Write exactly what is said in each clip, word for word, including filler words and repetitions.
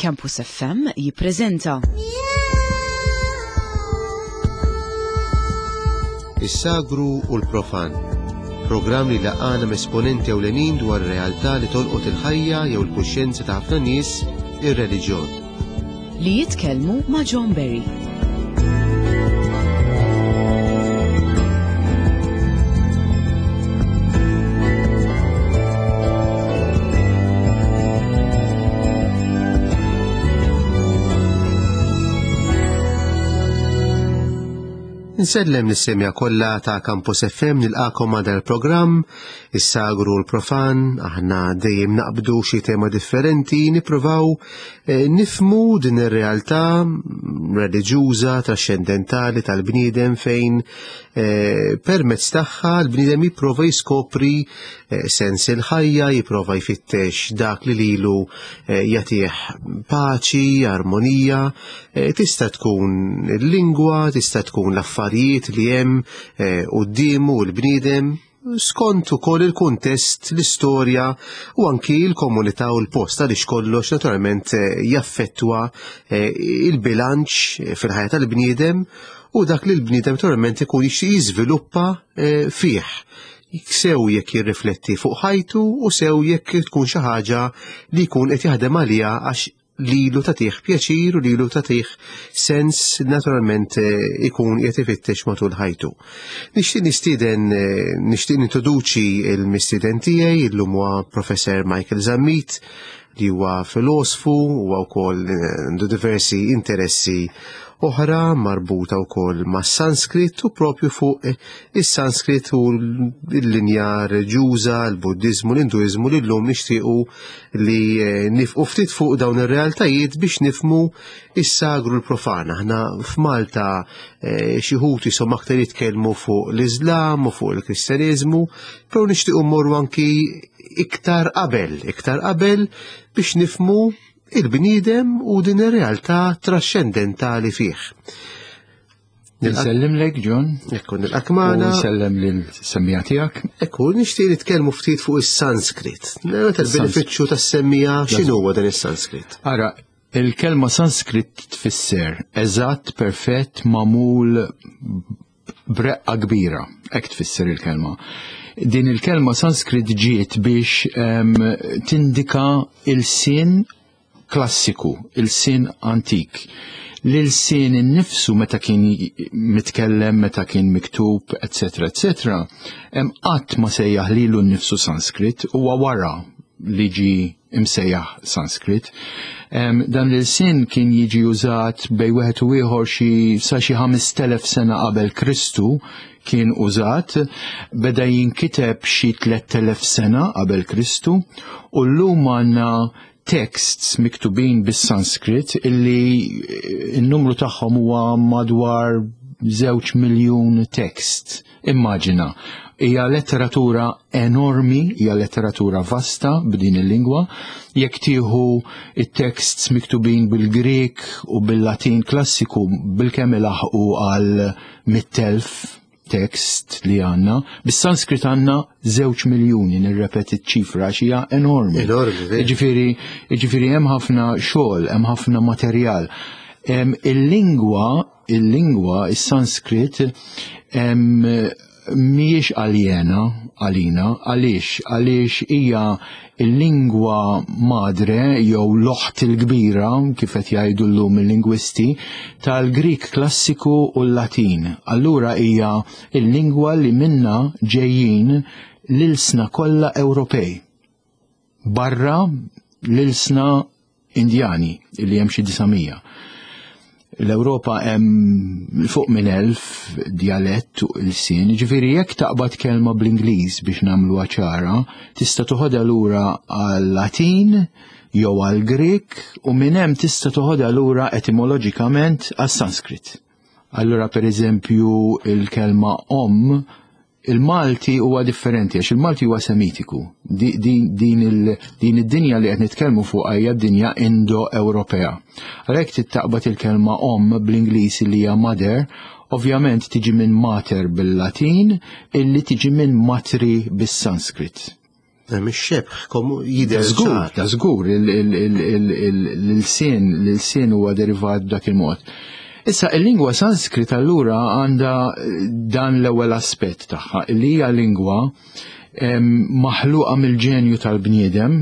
Campus F M jippreżenta Is-sagru u l-profan, programm li laqana esponenti ewlenin dwar realtà li tolqot il-ħajja jew il-kuxjenza ta' ħafna nies, ir-reliġjon. li jitkellmu ma' John Berry. Nsellem nis-semja kollha ta' Campus F M nilqakom ma' dan il-programm, is-sagru u l-profan, aħna dejjem naqbdu xi tema differenti, nippruvaw eh, nifmu din ir-realtà reliġjuża traxxendentali tal-bniedem fejn eh, permezz tagħha l-bniedem jipprova jiskopri eh, sens il-ħajja, jipprova jfittex dak li lilu eh, jagħtih paċi, armonija, eh, tista' tkun il-lingwa, tista' tkun l-affarijiet li hemm qudiemu eh, l-bniedem skont ukoll il-kuntest, l-istorja u anki l-komunità u l-post għaliex kollox naturalment jaffettwa eh, il-bilanċ fil-ħajja tal-bniedem u dak li l-bniedem naturalment ikun jixtieq jiżviluppa eh, fih. Sew jekk jirrifletti fuq ħajtu u sew jekk tkun xi ħaġa li jkun qed jaħdem għaliha għax lilu tagħtih pjaċir u lilu tagħtih sens naturalment ikun qed ifittex matul ħajtu. Nixtieq nistieden nixtieq nintroduċi l-mistieden tiegħi illum huwa Professor Michael Zammit li huwa filosfu huwa wkoll għandu diversi interessi oħra marbuta wkoll mas-Sanskrit u propju fuq is-Sanskrit u l-linja reġjuża, l-Buddiżmu, l-Induiżmu li llum nixtiequ li nifqu ftit fuq dawn ir-realtajiet biex nifhmu is-sagru l-profan. Aħna f'Malta xi ħud ishom aktar jitkellmu fuq l-Iżlam u fuq il-Kristjaniżmu, però nixtiequ mmorru anki iktar qabel, iktar qabel biex nifhmu il-bniedem u din ir-realtà traxxendentali fih. Nsellem lek, John. Ekku nilqak magħna. U nsellem lill-semmija tiegħek. Ekku nixtieq nitkellmu ftit fuq is-Sanskrit. Meta l-benefiċċju tas-semmija x'inhu huwa dan is-Sanskrit? Ara, il-kelma Sanskrit tfisser eżatt, perfett, magħmul breqqa kbira. Hekk tfisser il-kelma. Din il-kelma Sanskrit ġiet biex um, tindika il-sin klassiku, il-sin antik. L-sin innifsu meta kien mitkellem, meta kien miktub, et cetera, et cetera, hemm qatt ma sejjaħ lilu nnifsu Sanskrit huwa wara li ġi imsejjaħ Sanskrit. Um, dan l-sin kien jiġi użat bej wieħed u ieħor xi sa xi ħames telef sena qabel Kristu kien użat, beda jinkiteb xi tliet telef sena qabel Kristu u llum għandna texts miktubin bis-Sanskrit illi n-numru tagħhom huwa madwar żewġ miljun text. Immaġina, hija letteratura enormi, hija letteratura vasta b'din il-lingwa. Jekk tieħu it-texts miktubin bil-Grek u bil-Latin klassiku bil-kemm ilaħqu għal mit-telf tekst li għanna, bis-Sanskrit għanna żewġ miljuni, nirrepeti ċifra xija enormi. Enormi, Ġifieri, ġifieri hemm ħafna xogħol, hemm ħafna materjal. Il-lingwa, il-lingwa, is-Sanskrit mhijiex aljena għalina, għaliex, għaliex hija il-lingwa madre jew l-oħt il-kbira kif qed jgħidu llum il-lingwisti tal-Grik klassiku u l-Latin. Allura hija il-lingwa li minna ġejjin l-ilsna kollha Ewropej. Barra l-ilsna Indjani li hemm xi disamija. L-Ewropa hemm fuq minn elf dialett u l-sin, ġifieri jekk taqbad kelma bl-Ingliż biex nagħmluha ċara, tista' toħodha lura għal-Latin jew għal-Grek u minn hemm tista' toħodha lura etimoloġikament għas-Sanskrit. Allura pereżempju il-kelma om il-Malti huwa differenti għax il-Malti huwa semitiku. Din id-dinja li qed nitkellmu fuqha hija d-dinja Indo-Ewropea. Għalhekk tittaqbad il-kelma om bl-Ingliż li hija mother, ovvjament tiġi minn mater bil-Latin illi tiġi minn matri bis-Sanskrit. Hemm ix-xebħ komu jidher Żgur, ċar. ta' żgur l-sin l-sin huwa derivat b'dak il-mod. Issa il-lingwa Sanskrit allura għandha dan l-ewwel aspett tagħha li hija lingwa maħluqa mill-ġenju tal-bniedem,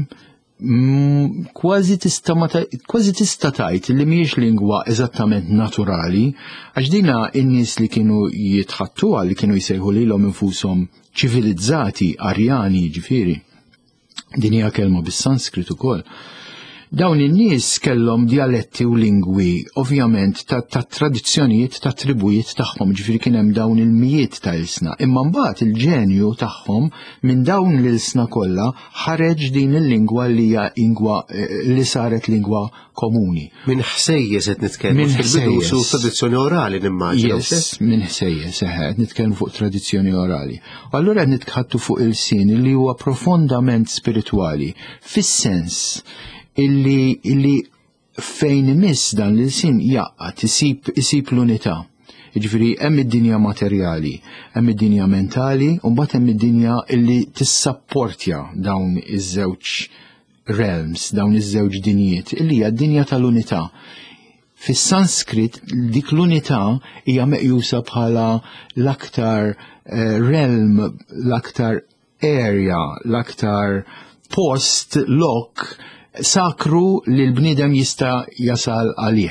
kważi tista' kważi tista' tgħid li mhijiex lingwa eżattament naturali, għax dina n-nies li kienu jitħattuha li kienu jsejħu lilhom infushom ċivilizzati, arjani, ġifieri. Din hija kelma bis-Sanskrit ukoll. Dawn in-nies kellhom dialetti u lingwi, ovvjament ta', ta tradizzjonijiet ta' tribujiet tagħhom, ġifieri kien hemm dawn il-mijiet ta' ilsna. Imma mbagħad il-ġenju tagħhom minn dawn l-ilsna kollha ħareġ din il-lingwa li hija lingwa li saret lingwa komuni. Minn ħsejjes qed nitkellmu fil-bidu su tradizzjoni orali nimmaġinu. Yes, minn ħsejjes, qed nitkellmu fuq tradizzjoni orali. U allura qed nitħattu fuq il-sin li huwa profondament spiritwali, fis-sens illi illi fejn imiss dan l-sin jaqqat isib isib l-unità. Jiġifieri hemm id-dinja materjali, hemm id-dinja mentali, u mbagħad hemm id-dinja illi tissapportja dawn iż-żewġ realms, dawn iż-żewġ dinjiet, illi hija d-dinja tal-unità. Fis-Sanskrit dik l-unità hija meqjusa bħala l-aktar uh, realm, l-aktar area, l-aktar post lok sakru li l-bniedem jista' jasal għalih.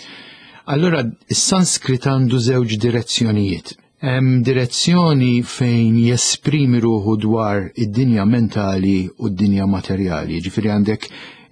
Allura is-Sanskrit għandu żewġ direzzjonijiet. Hemm direzzjoni fejn jesprimi ruħu dwar id-dinja mentali u d-dinja materjali. Ġifieri għandek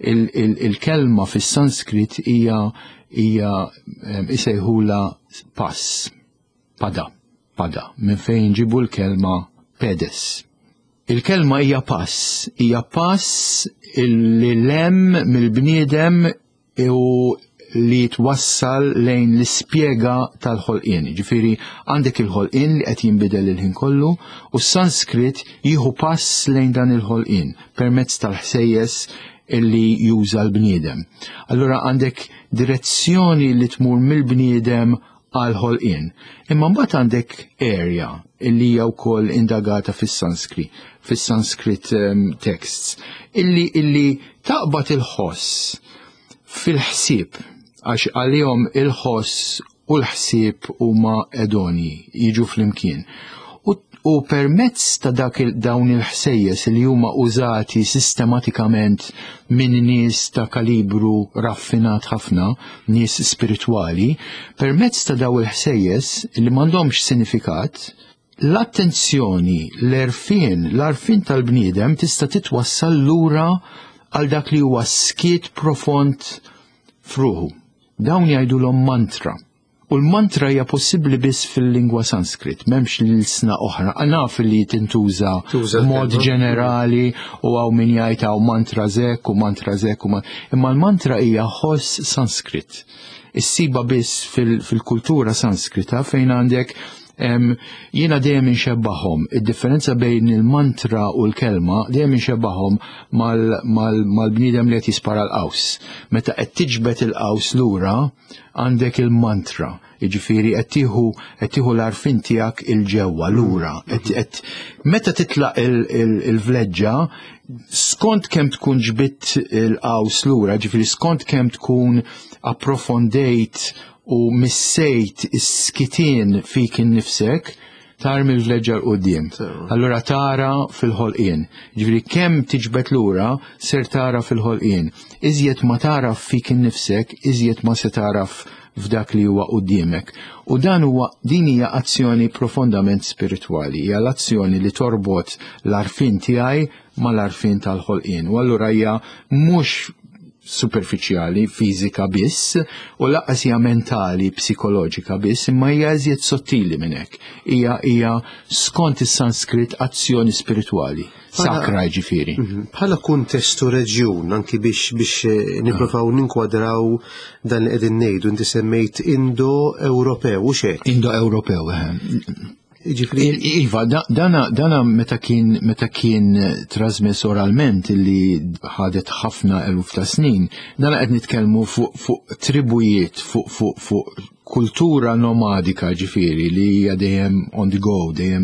il-kelma fis-Sanskrit hija hija isejħula pass, pada, pada, minn fejn ġibu l-kelma pedes. Il-kelma hija pass, hija pass li lem mill-bniedem u li twassal lejn l-ispjega tal-ħolqien. Ġifieri għandek il-ħolqien li qed jinbidel il-ħin kollu u s-Sanskrit jieħu pass lejn dan il-ħolqien permezz tal-ħsejjes illi juża l-bniedem. Allura għandek direzzjoni li tmur mill-bniedem għal ħolqien. Imma mbagħad għandek area illi hija wkoll indagata fis-Sanskrit, fis-Sanskrit um, texts, illi illi taqbad il-ħoss fil-ħsieb, għax għalihom il-ħoss u l-ħsieb huma edoni, jiġu flimkien. U, u permezz ta' dak il, dawn il-ħsejjes li huma użati sistematikament minn nies ta' kalibru raffinat ħafna, nies spiritwali, permezz ta' daw il-ħsejjes li m'għandhomx sinifikat, l-attenzjoni, l-erfien, l-arfin tal-bniedem tista' titwassal lura għal dak li huwa skiet profond fruħu. Dawn jgħidulhom mantra. U l-mantra hija possibbli biss fil-lingwa Sanskrit, m'hemmx l-sna oħra. Naf li tintuża b'mod ġenerali u għaw min jgħid hawn mantra żek u mantra żek u imma l-mantra hija ħoss Sanskrit. Issiba biss fil-kultura Sanskrita fejn għandek Um, jiena dejjem inxebbaħhom, id-differenza bejn il-mantra u l-kelma dejjem inxebbaħhom mal-bniedem mal li qed jispara l-qaws. Meta qed tiġbed il-qaws lura għandek il-mantra, jiġifieri qed tieħu qed tieħu l-arfin tiegħek il-ġewwa lura. Meta titlaq il-vleġġa, skont kemm tkun ġbidt il-qaws lura, ġifieri skont kemm tkun approfondejt u missejt is-skitien fik innifsek, tarmi l-vleġġa l-qudiem. Allura tara fil-ħolqien. Ġifieri kemm tiġbed lura ser tara fil-ħolqien. Iżjed ma tara fik innifsek, iżjed ma se taraf f'dak li huwa qudiemek. U dan huwa din hija azzjoni profondament spiritwali, hija l-azzjoni li torbot l-arfin tiegħi mal-arfin tal-ħolqien. U allura hija mhux superfiċjali, fiżika biss, u laqqas hija mentali, psikoloġika biss, imma hija eżjed sottili minn hekk. Hija hija skont is-Sanskrit azzjoni spiritwali, sakra ġifieri. Bħala kuntestu reġjun anki biex biex nippruvaw ninkwadraw dan li qegħdin ngħidu, inti semmejt Indo-Ewropew u x'hekk. Indo-Ewropew, Iva, dana, dana meta kien meta kien trasmess oralment li ħadet ħafna eluf ta' snin, dana qed nitkellmu fuq fuq tribujiet, fuq fuq fuq kultura nomadika ġifieri li hija dejjem on the go, dejjem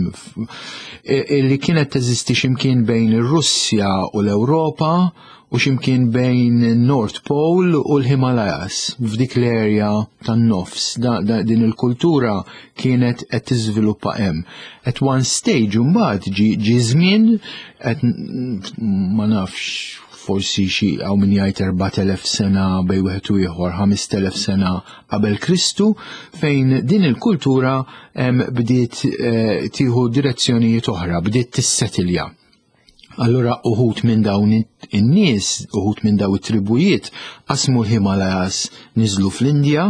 li kienet teżisti x'imkien bejn ir-Russja u l-Ewropa u x'imkien bejn North Pole u l-Himalayas f'dik l-area tan-nofs. Da, da, din il-kultura kienet qed tiżviluppa hemm. At one stage imbagħad ġi ġi żmien qed ma nafx forsi xi hawn min jgħid erba'at elef sena bej wieħed u ieħor ħames elef sena qabel Kristu fejn din il-kultura bdiet tieħu direzzjonijiet oħra, bdiet tissetilja. Allura uħut minn dawn in-nies, uħut minn dawn it-tribujiet qasmu l-Himalayas niżlu fl-Indja,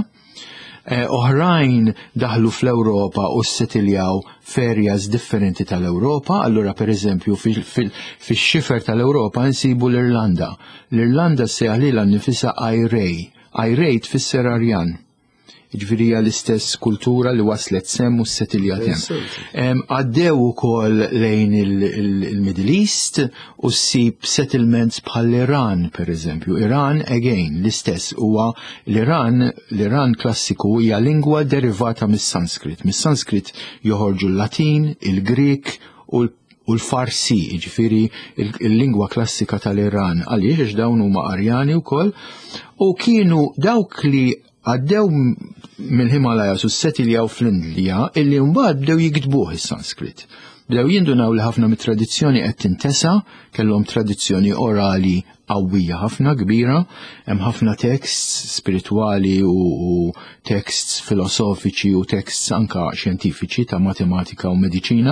oħrajn daħlu fl-Ewropa u ssetiljaw f'areas differenti tal-Ewropa. Allura pereżempju fix-xifer tal-Ewropa nsibu l-Irlanda. L-Irlanda sejħilha nnifisha Ajrej. Ajrej tfisser Arjan. Ġifieri hija l-istess kultura li waslet semm u ssetilja hemm. Għaddew ukoll lejn il-Middle East u ssib settlements bħall-Iran pereżempju. Iran again l-istess huwa l-Iran l-Iran klassiku hija lingwa derivata mis-Sanskrit. Mis-Sanskrit joħorġu l-Latin, il-Grik u l u l-Farsi, ġifieri il-lingwa klassika tal-Iran. Għaliex dawn huma Arjani wkoll u kienu dawk li għaddew mill-Himalayas u ssetiljaw fl-Indja illi mbagħad bdew jiktbuh is-Sanskrit. Bdew jindunaw li ħafna mit-tradizzjoni qed tintesa, kellhom tradizzjoni orali qawwija ħafna kbira, hemm ħafna texts spiritwali u, u texts filosofiċi u texts anka xjentifiċi ta' matematika u mediċina.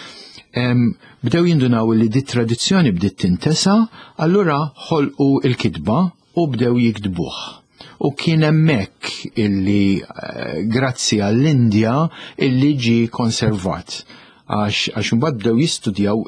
Bdew jindunaw li di tradizzjoni bdiet tintesa, allura ħolqu il-kitba u bdew jiktbuh. U kien hemmhekk illi grazzi għall-Indja illi ġie konservat għax għax imbagħad bdew jistudjaw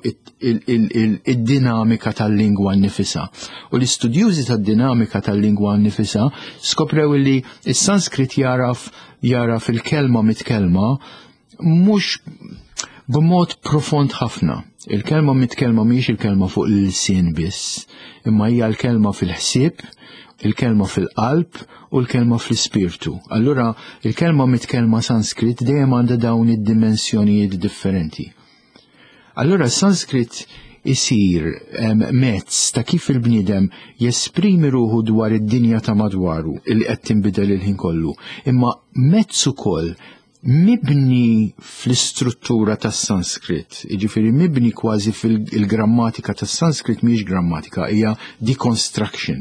id-dinamika tal-lingwa nnifisha. U l-istudjużi tad-dinamika tal-lingwa nnifisha skoprew illi is-Sanskrit jaraf jaraf il-kelma mit-kelma mhux b'mod profond ħafna. Il-kelma mit-kelma mhix il-kelma fuq il-lisien biss, imma hija l-kelma fil-ħsieb, il-kelma fil-qalb u l-kelma fl-ispirtu. Allura il-kelma mit-kelma Sanskrit dejjem għandha dawn id-dimensjonijiet differenti. Allura Sanskrit isir mezz ta' kif il-bniedem jesprimi ruħu dwar id-dinja ta' madwaru li qed tinbidel il-ħin kollu, imma mezz ukoll mibni fl-istruttura tas-Sanskrit, jiġifieri mibni kważi fil-grammatika tas-Sanskrit mhijiex grammatika, hija deconstruction.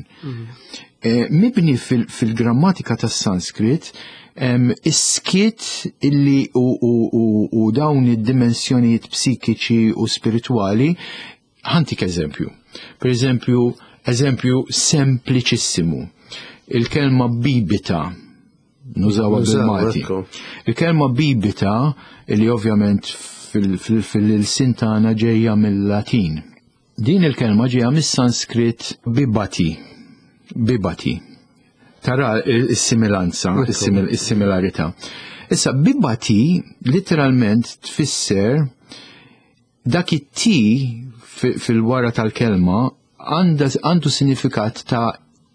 Mibni fil-grammatika tas-Sanskrit is-skiet illi u dawn id-dimensjonijiet psikiċi u spiritwali. Ħantik eżempju. Per eżempju, eżempju sempliċissimu. Il-kelma bibita nużawha bil-Malti. Il-kelma bibita illi ovvjament fil-sin tagħna ġejja mill-Latin. Din il-kelma ġejja mis-Sanskrit bibati. Bibati. Tara is-similanza, is-similarità. Issa bibati literalment tfisser dak it-ti fil-wara tal-kelma għandu sinifikat ta'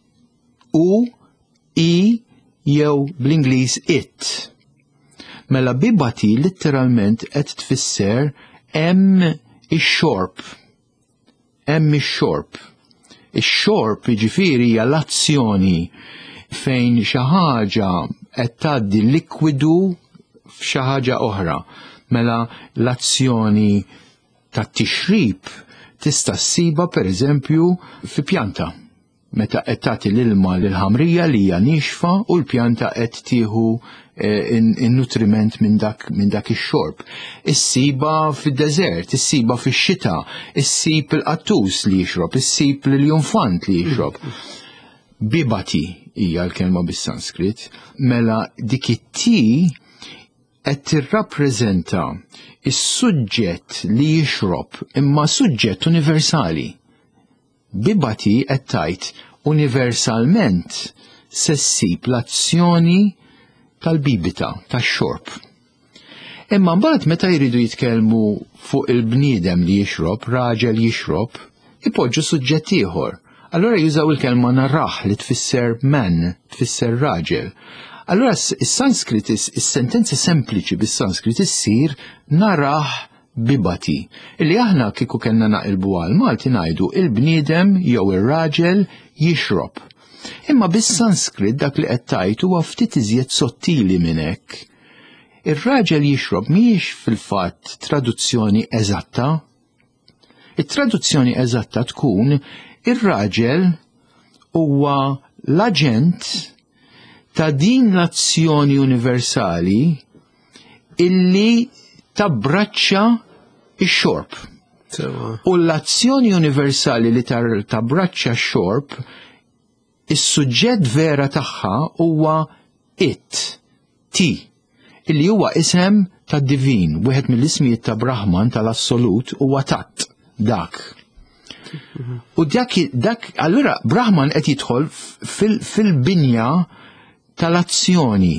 u, i, jew bl-Ingliż it. Mela bibati literalment qed tfisser hemm ix-xorb. Hemm ix-xorb. Ix-xorb jiġifieri hija l-azzjoni fejn xi ħaġa qed tgħaddi likwidu f'xi ħaġa oħra. Mela l-azzjoni tat-tixrib tista' ssiba pereżempju fi pjanta. Meta qed tagħti l-ilma lill-ħamrija li hija nixfa u l-pjanta qed tieħu in-nutriment minn dak minn dak ix-xorb. Issiba fid-deżert, issiba fix-xita, issib il-qattus li jixrob, issib l-junfant li jixrob. Bibati hija l-kelma bis-Sanskrit, mela dik it-ti qed tirrappreżenta is-suġġett li jixrob imma suġġett universali. Bibati qed tgħid universalment se ssib l-azzjoni tal-bibita, tax-xorb. Imma mbagħad meta jridu jitkellmu fuq il-bniedem li jixrob, raġel jixrob, ipoġġu suġġett ieħor. Allura jużaw il-kelma narraħ li tfisser man, tfisser raġel. Allura is-Sanskrit, is-sentenza sempliċi bis-Sanskrit issir narraħ bibati. Illi aħna kieku kellna naqilbu għal Malti ngħidu il-bniedem jew ir-raġel jixrob. Imma bis-Sanskrit dak li qed tgħid huwa ftit iżjed sottili minn hekk. Ir-raġel jixrob mhijiex fil-fatt traduzzjoni eżatta. It-traduzzjoni eżatta tkun ir-raġel huwa l-aġent ta' din l-azzjoni universali illi tabbraċċa ix-xorb. U l-azzjoni universali li tabbraċċa x-xorb, is-suġġett vera tagħha huwa it, ti, illi huwa isem tad-divin, wieħed mill-ismijiet ta' Brahman tal-assolut huwa tat, dak. U dak, dak allura Brahman qed jidħol fil-binja tal-azzjoni.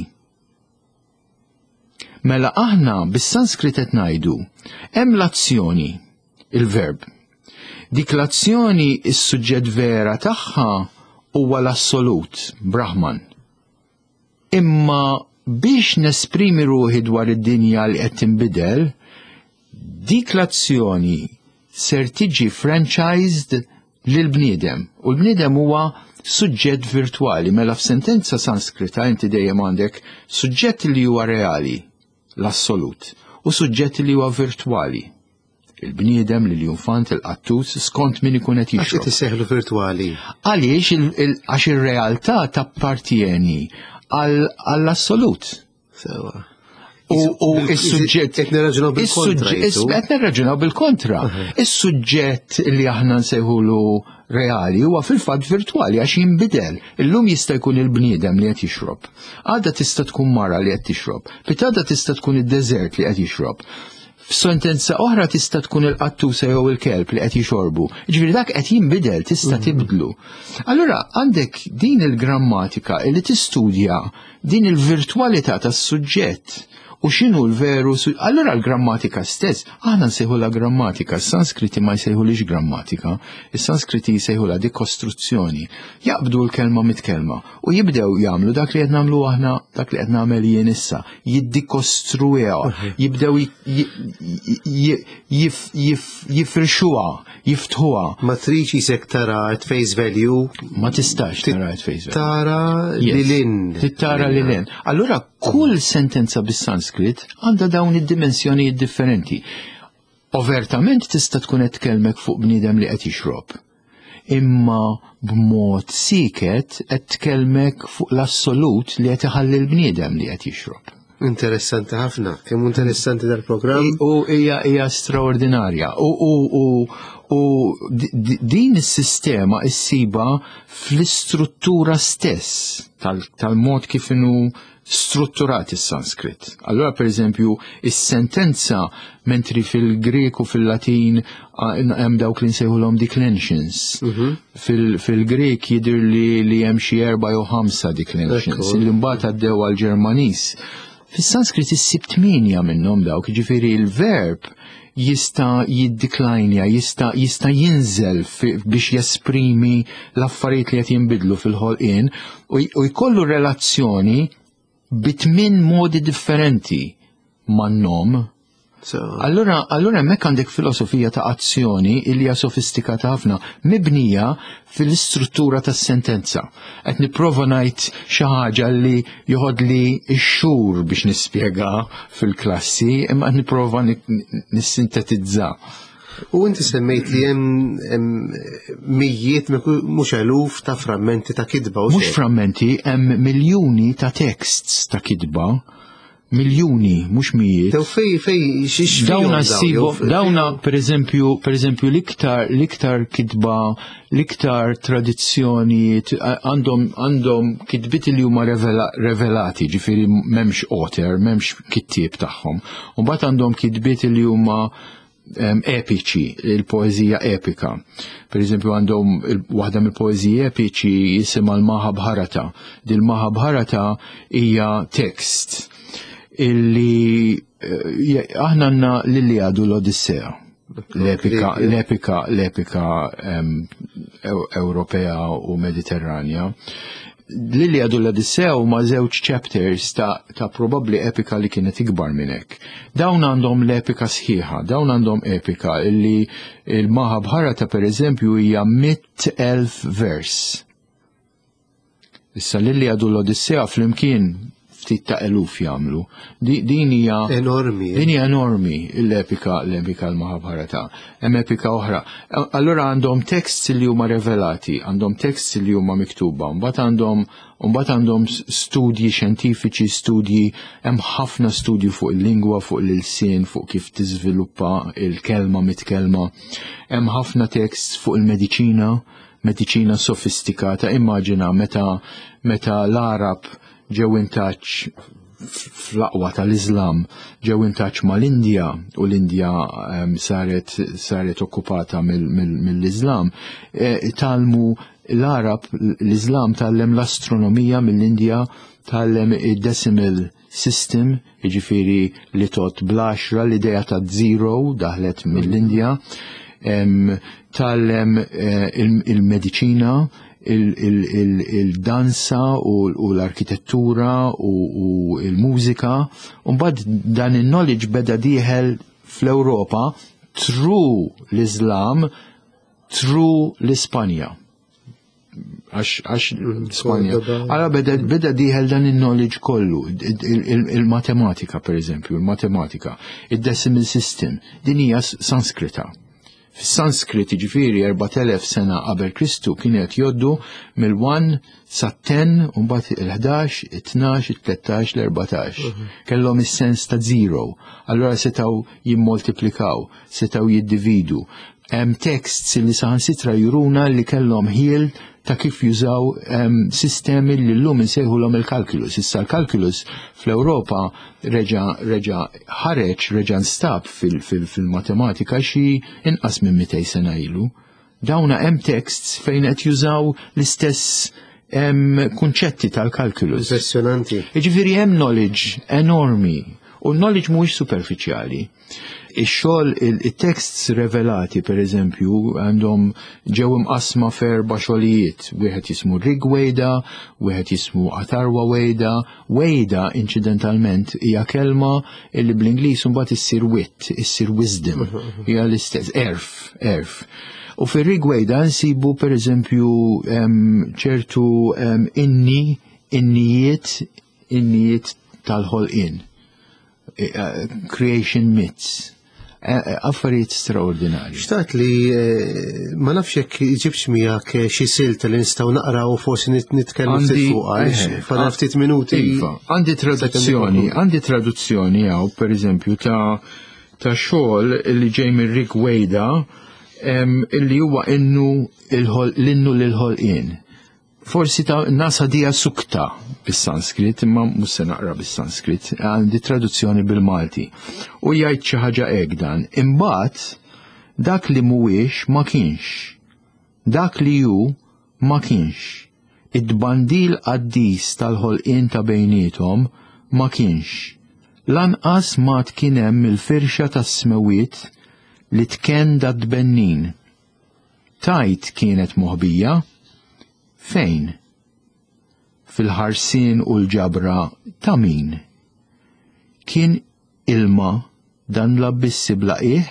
Mela aħna bis-Sanskrit qed ngħidu hemm l-azzjoni, il-verb. Dik l-azzjoni is-suġġett vera tagħha huwa l-assolut, Brahman. Imma biex nesprimi ruħi dwar id-dinja li qed tinbidel, dik l-azzjoni ser tiġi franchised lil bniedem. U l-bniedem huwa suġġett virtwali, mela f'sentenza Sanskrita inti dejjem għandek suġġett li huwa reali, l-assolut, u suġġett li huwa virtwali. Il-bniedem, l-infant, il-qattus, skont min ikun qed jixrob. Għax tisseħlu virtwali. Għaliex għax ir-realtà tappartieni għall-assolut. Sewa. U il-suġġett. Qed nirraġunaw bil-kontra. Qed nirraġunaw bil-kontra. Is-suġġett li aħna nsejħulu reali huwa fil-fatt virtwali għax jinbidel. Illum jista' jkun il-bniedem li qed jixrob. Għadha tista' tkun mara li qed tixrob. Pitada tista' tkun id-deżert li qed jixrob. F'sentenza oħra tista' tkun il-qattusa jew il-kelb li qed jixorbu. Ġifieri dak qed jinbidel, tista' tibdlu. Allura għandek din il-grammatika li tistudja din il-virtwalità tas-suġġett. U x'inhu l-veru, allura l-grammatika stess, aħna nsejħu la grammatika, s-Sanskriti ma jsejħulix grammatika, is-Sanskriti jsejħu la dikostruzzjoni. Jaqbdu l-kelma mit-kelma u jibdew jagħmlu dak li qed nagħmlu aħna, dak li qed nagħmel jien issa, jiddikostrueha, jibdew jifrixuha, jiftħuha. Ma trix isek tara at face value. Ma tistax tara at face value. Tara lilin. Tittara lilin. Allura kull sentenza bis-Sanskrit għandha dawn id-dimensjonijiet differenti. Overtament tista' tkun qed tkellmek fuq bniedem li qed jixrob. Imma b'mod siket qed tkellmek fuq l-assolut li qed iħalli l-bniedem li qed jixrob. Interessanti ħafna, kemm interessanti dal-programm. U hija hija straordinarja. U u u din is-sistema issiba fl-istruttura stess tal-mod kif inhu strutturat is-Sanskrit. Allora per eżempju is-sentenza mentri fil-Grek u fil-Latin hemm dawk li nsejħulhom declensions. Fil-Grek jidher li hemm xi erba' jew ħamsa declensions li mbagħad għaddew għall-Ġermaniż. Fis-Sanskrit issib tminja minnhom dawk, ġifieri l-verb jista' jiddiklinja, jista' jista' jinżel biex jesprimi l-affarijiet li qed jinbidlu fil-ħolqien u jkollu relazzjoni bitmin modi differenti man-nom. Allura, allura hemmhekk għandek filosofija ta' azzjoni li hija sofistikata ħafna, mibnija fil-istruttura tas-sentenza. Qed nipprova ngħid xi ħaġa li joħodli x-xhur biex nispjega fil-klassi, imma qed nipprova nissintetizza. U inti semmejt li hemm mijiet mhux eluf ta' frammenti ta' kidba. Mhux frammenti, hemm miljuni ta' texts ta' kidba. Miljuni, mhux mijiet. Tew fej fej xiex dawna ssibu, dawna pereżempju pereżempju l-iktar l-iktar kidba, l-iktar tradizzjoni għandhom għandhom kidbiet li huma revelati, ġifieri m'hemmx author, m'hemmx kittieb tagħhom. U mbagħad għandhom kidbiet li huma epiċi, il-poezija epika. Per eżempju għandhom waħda mill-poezija epiċi jisimha l-Mahabharata. Dil-Mahabharata hija tekst illi aħna għandna l-Iliadu l-Odissea. l-epika, l-epika, l-epika um, Ewropea u Mediterranja. L-Iliad u l-Odissea huma żewġ chapters ta', ta probabbli epika li kienet ikbar minn hekk. Dawn għandhom l-epika sħiħa, dawn għandhom epika illi il-Mahabharata pereżempju hija mit elf vers. Issa l-Iliad u l-Odissea flimkien ftit ta' eluf jagħmlu. Din hija enormi. Din hija enormi l-epika l-epika l-Mahabharata. Hemm epika oħra. Allura għandhom texts li huma revelati, għandhom texts li huma miktuba, mbagħad għandhom mbagħad għandhom studji xjentifiċi, studji hemm ħafna studju fuq il-lingwa, fuq l-ilsien, fuq kif tiżviluppa il-kelma mit-kelma. Hemm ħafna texts fuq il-mediċina, mediċina sofistikata. Immaġina meta meta l-Arab ġew intaċ fl-aqwa tal-Islam, ġew intaċ mal-Indja u l-Indja um, saret, saret okkupata mill-Islam. E, talmu l-Arab, l-Islam tallem l-astronomija mill-Indja, tallem il-decimal system, jiġifieri li tot bl-għaxra, l-idea ta' zero daħlet mill-Indja, um, tallem uh, il-medicina, il-danza u l-arkitettura u il-mużika, u mbagħad dan il-knowledge beda dieħel fl-Ewropa tru l-Islam, tru l-Ispanja. Għax l-Ispanja. Għala beda, beda dieħel dan il-knowledge kollu, il-matematika per eżempju, il-matematika, il-decimal system, din hija Sanskrita. Fis-Sanskrit ġifieri erba' elef sena qabel Kristu kienet joddu mill-one sa ten u mbagħad il-ħdax, it-tnax, it-tlettax, l-erbatax. Kellhom is-sens ta' zero. Allura setgħu jimmultiplikaw, setgħu jiddividu. Hemm texts li saħansitra juruna li kellhom ħiel ta' kif jużaw um, sistemi li llum insejħulhom il-kalkulus. Issa l-kalkulus fl-Ewropa reġa reġa ħareġ, reġa nstab fil-matematika fil, fil xi inqas minn mitej sena ilu. Dawna hemm texts fejn qed jużaw l-istess um, kunċetti tal-kalkulus. Impressjonanti. Jiġifieri hemm knowledge enormi, u l-knowledge mhuwiex superfiċjali. Ix-xogħol il-texts revelati pereżempju għandhom ġew imqasma f'erba' xogħlijiet, wieħed jismu Rig Veda, wieħed jismu Atharva Veda. Veda incidentalment hija kelma li bl-Ingliż mbagħad issir wit, issir wisdom, hija l-istess erf, erf. U fir-Rig Veda nsibu pereżempju ċertu um, inni, innijiet, innijiet tal-ħolqien. Uh, creation myths. Affarijiet straordinari. Xtaqt li ma nafx jekk iġibx miegħek xi silta li nistgħu naqraw u forsi nitkellmu ftit fuqha. Fadal ftit minuti. Għandi traduzzjoni, għandi traduzzjoni hawn pereżempju ta' ta' xogħol li ġej minn Rig Veda illi huwa innu l-innu lil-ħolqien. Forsi ta' nasa dija sukta bis-Sanskrit, imma mhux se naqra bis-Sanskrit, għandi traduzzjoni bil-Malti. U jgħid xi ħaġa hekk dan, imbagħad dak li mhuwiex ma kienx. Dak li hu ma kienx. Id-bandil qaddis tal-ħolqien ta' bejniethom ma kienx. Lanqas ma kien hemm il-firxa tas-smewiet li tken da tbennin. Tajt kienet moħbija. Fejn? Fil-ħarsien u l-ġabra ta' min? Kien ilma dan labbissi blaqih?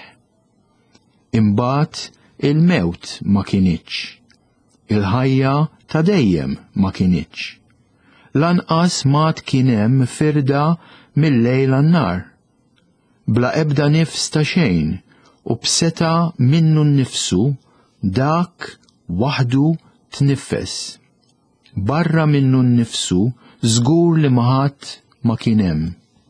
Imbagħad il-mewt ma kienitx. Il-ħajja ta' dejjem ma kienitx. Lanqas mat kien hemm firda mill-lejl għan-nar. Bla ebda nifs ta' xejn u b'seta minnu nnifsu dak waħdu tniffes. Barra minnu nnifsu żgur li maħat ma kien hemm.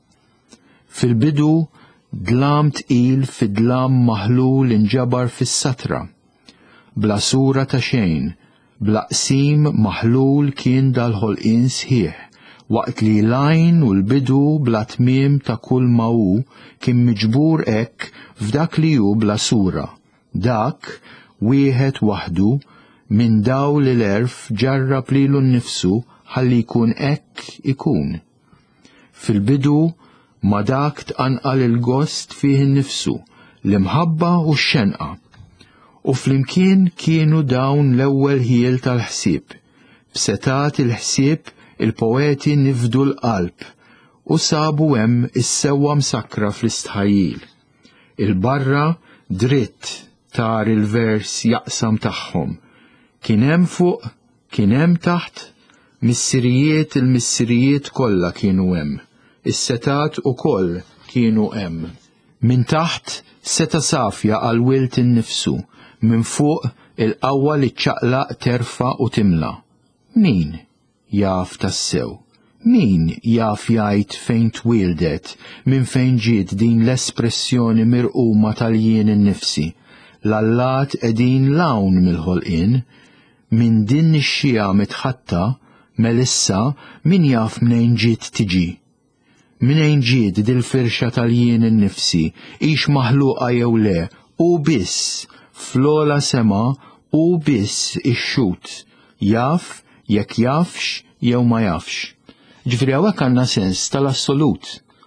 Fil-bidu dlam tqil fid-dlam maħlul inġabar fis-satra. Bla sura ta' xejn, bla qsim maħlul kien dal-ħolqien sħiħ, waqt li l-għajn u l-bidu bla tmiem ta' kull ma hu kien miġbur hekk f'dak li hu bla sura. Dak wieħed waħdu min daw li l-erf ġarrab lilu nnifsu ħalli jkun hekk ikun. Fil-bidu ma dak tqanqal il-gost fih innifsu l-imħabba u x-xenqa. U flimkien kienu dawn l-ewwel ħiel tal-ħsieb. B'setat il-ħsieb il-poeti nifdu l-qalb u sabu hemm is-sewwa msakra fl-istħajjil. Il-barra dritt tar il-vers jaqsam tagħhom. Kien hemm fuq, kien hemm taħt, missirijiet il-missirijiet kollha kienu hemm. Is-setat ukoll kienu hemm. Min taħt seta safja għal wilt innifsu, minn fuq il-qawwa li ċċaqlaq terfa u timla. Min jaf tassew? Min jaf jgħid fejn twildet, minn fejn ġiet din l-espressjoni mirquma tal-jien innifsi? L-allat qegħdin lawn mill-ħolqien, minn din ix-xija mitħatta, melissa min jaf minn ġiet tiġi? Minejn ġiet dil-firxa tal-jien innifsi, ix maħluqa jew le, u biss, flola sema, u biss ix-xut, jaf jekk jafx jew ma jafx. Ġifri hawnhekk għandna sens tal-assolut,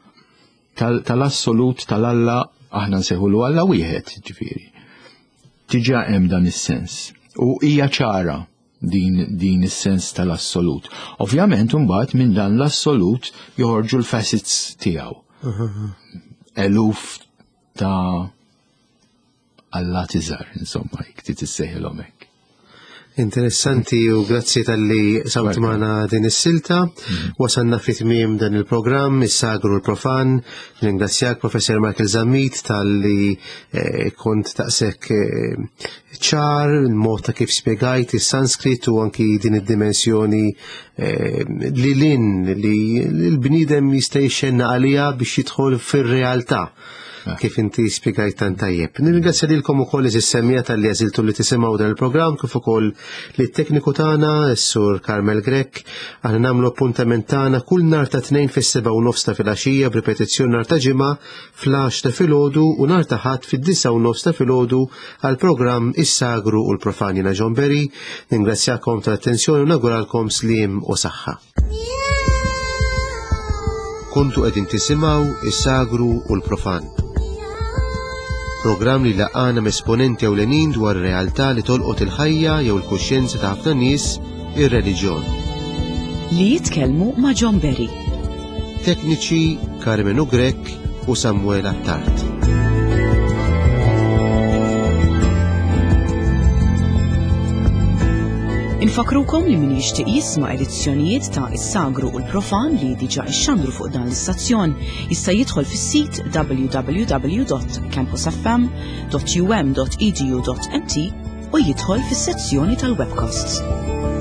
tal-assolut tal-Alla aħna nsejħulu Alla wieħed, ġifieri. Diġà hemm dan is-sens. U hija ċara din din is-sens tal-assolut. Ovvjament imbagħad minn dan l-assolut joħorġu l-facets tiegħu. Eluf ta' Alla tiżar, insomma, jekk tissejħilhom hekk. Interessanti u grazzi tal-li samt magħna din is-silta. Wasanna fi tmiem dan il-programm is-sagru l-profan. Ringrazzjak Professor Michael Zammit tal-li eh, kont taqsek eh, ċar il-mod ta' kif spjegajt is-Sanskrit u anki din id-dimensjoni eh, li lin li l-bniedem jista' jxenna għalija biex jidħol fir-realtà. Kif inti spiegajt tant tajjeb. Nirringrazzja lilkom ukoll is-semmija tal-li għażiltu li tisimgħu dan il-programm kif ukoll li t-tekniku tagħna s-sur Carmel Grek. Aħna nagħmlu appuntament tagħna kull nhar ta' tnejn fis-sebgħa u nofs ta' filgħaxija b'ripetizzjoni nhar ta' ġimgħa fl-għax ta' filgħodu u nhar ta' ħadd fid-disa u nofs ta' filgħodu għall programm Is-Sagru u l-Profan. Jiena John Berry. Ningrazzjakom tal-attenzjoni u nawguralkom sliem u saħħa. Kuntu qegħdin tisimgħu Is-Sagru u l-Profan. Programm li laqana esponenti ewlenin dwar realtà li tolqot il-ħajja jew il-kuxjenza ta' ħafna nies, ir-reliġjon. Li jitkellmu ma' John Berry. Tekniċi Carmenu Grek u Samuel Attart. Infakrukom li min jixtieq jisma' edizzjonijiet ta' Is-Sagru u l-Profan li diġà ixxandru fuq dan l-istazzjon jista' jidħol fis-sit w w w dot campus f m dot u m dot e d u dot m t u jidħol fis-sezzjoni tal-webcasts.